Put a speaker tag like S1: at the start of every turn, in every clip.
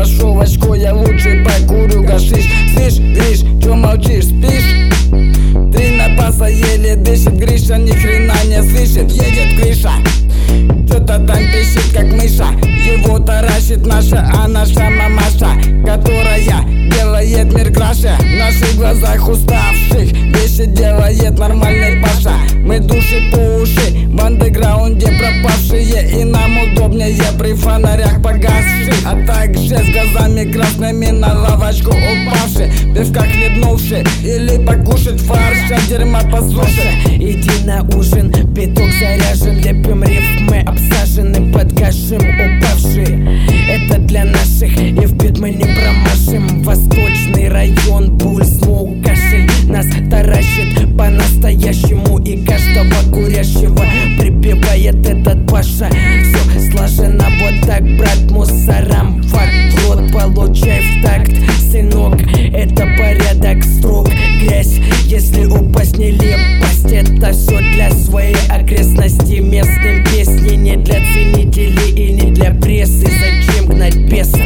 S1: пошел в очко, я лучше покурю гашиш. Слышь, Гриш, чё молчишь, спишь? 3 напаса еле дышит, Гриша ни хрена не слышит. Едет Гриша, чё-то там пищит, как мыша. Его таращит наша, а наша мамаша, которая делает мир краше. В наших глазах уставших вещи делает нормальный паша. Мы души по уши, в андеграунде пропавшие, и нам удобнее при фонарях погасших, а также с глазами красными на лавочку упавши, пивка хлебнувши или покушать фарш от дерьма по суше.
S2: Иди на ужин, пяток заряжен, лепим рифмы, обсажены под гашим упавшие. Это для наших, и в бит мы не промашем. Восточный район, буль, смоук, кашель нас таращит по-настоящему, и каждого курящего прибивает этот Паша. Все слажено вот так, брат, мусорам факт в рот получай в такт, сынок, это порядок строк. Грязь, если упасть нелепость, это все для своей окрестности. Местным песни не для ценителей и не для прессы. Зачем гнать беса?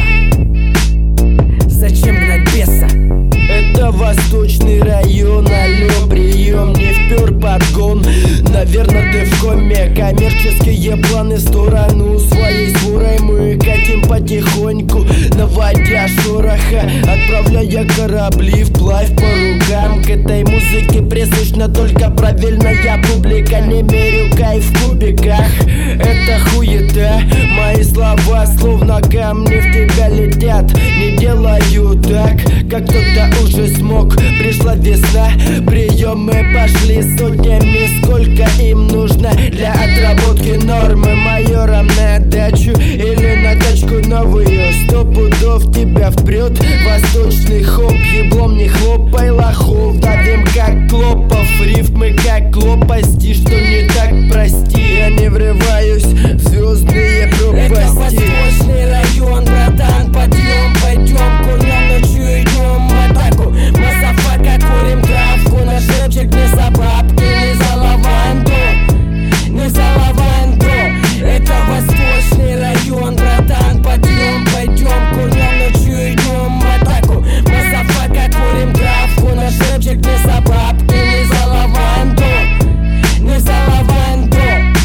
S2: Зачем гнать беса?
S3: Это восточный район, алло, прием, не впер подгон. Наверное, ты в коме, коммерческие планы в сторону своей сворой. Мы катим потихоньку, наводя шороха, отправляя корабли вплавь по рукам. К этой музыке прислышна только правильная публика, не мерю кайф в кубиках. Это хуета, мои слова словно камни в тебя летят. Не делаю так, как кто-то уже смог. Пришла весна, приемы пошли сотнями. Сколько им нужно для отработки нормы? Майором на дачу или на тачку новую? 100 пудов тебя впрет восточный хоп. Еблом не хлопай лохов, давим как Клопов. Рифмы как лопасти, что не так, прости. Я не врываюсь в звездные пропасти.
S2: Это восточный район, братан, подъем, пойдем, курнем ночью, идем в атаку. Мазафака, курим травку, наш рэпчик не за бабки, не за лаванду, не за лаванду. Это восточный район, братан, подъем, пойдем, курнем ночью, идем в атаку. Мазафака, курим травку, наш рэпчик не за бабки, не за лаванду, не за лаванду.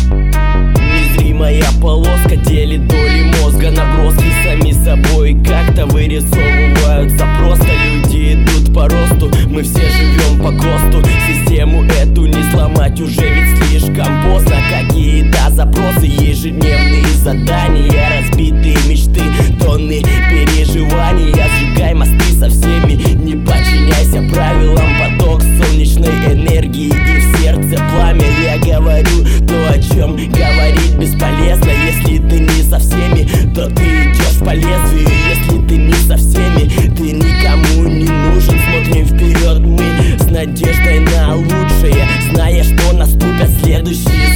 S3: Незримая полоска делит доли мозга, наброски сами собой как-то вырисовываются. Просто люди идут по росту, мы все живем по ГОСТу. Систему эту не сломать уже ведь слишком поздно. Какие-то запросы, ежедневные задания, разбитые мечты, тонны переживаний. Сжигай мосты со всеми, не подчиняйся правилам. Поток солнечной энергии и в сердце пламя. Я говорю то, о чем говорить бесполезно. Если ты не со всеми, то ты идешь по лезвию. Если ты не со всеми, ты никому не нужен. Смотрим вперед мы с надеждой на лучшее, зная, что наступят следующие